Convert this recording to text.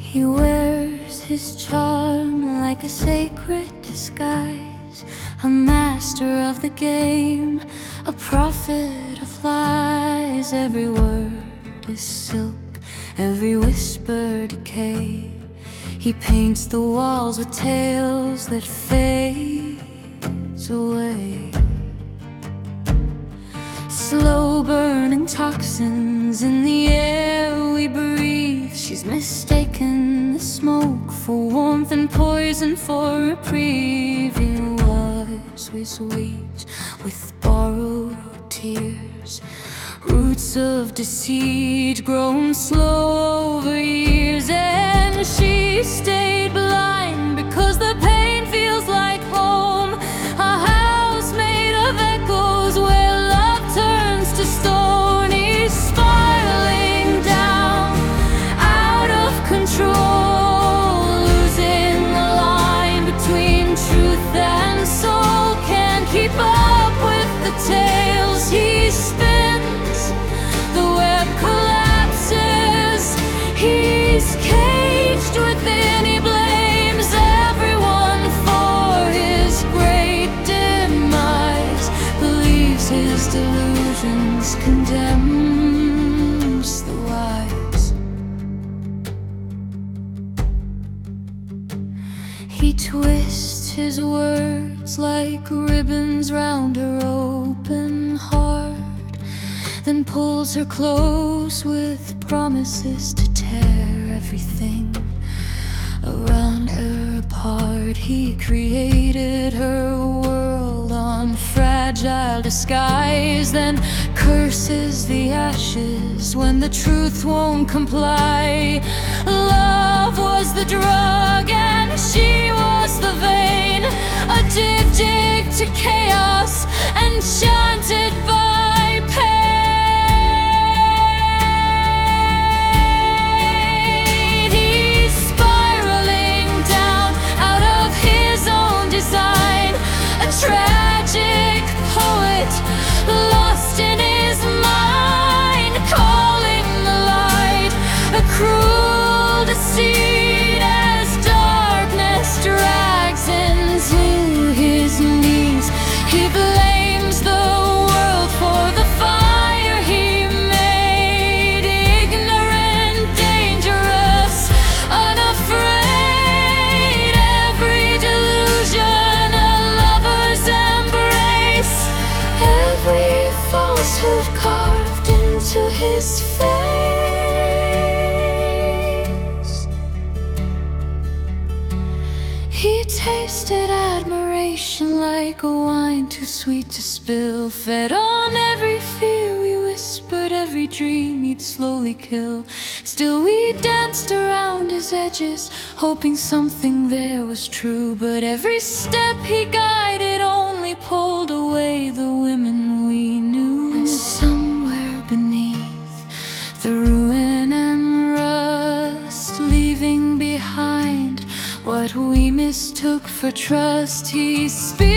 He wears his charm like a sacred disguise, a master of the game, a prophet of lies. Every word is silk, every whisper decay. He paints the walls with tales that fades away. Slow burning toxins in the air we breathe. She's mistaken the smoke for warmth and poison for reprieve. In words we sweet with borrowed tears, roots of deceit grown slow over years. And she stayed blind because the pain feels like home, a house made of echoes where love turns to stone. He's spiraling down, out of control, losing the line between truth and soul. Can't keep up with the tales he spins, the web collapses. He's caged within, he blames everyone for his great demise, believes his delusions condemns the wise. He twists his words like ribbons round her open heart, then pulls her close with promises to tear everything around her apart. He created her world on fragile disguise, then curses the ashes when the truth won't comply. Love was the drug and she was the vein, addicted to chaos, enchanted by pain. Tragic poet, lost in his mind, calling the light a cruel deceit as darkness drags into his knees. He blames the world for the fire he made, ignorant, dangerous, unafraid. Every delusion embrace, every falsehood carved into his face. He tasted admiration like a wine too sweet to spill, fed on every fear we whispered, every dream he'd slowly kill. Still we danced around his edges, hoping something there was true, but every step he guided only pulled away the women we knew. And somewhere beneath the ruin and rust, leaving behind what we mistook for trust, he speaks.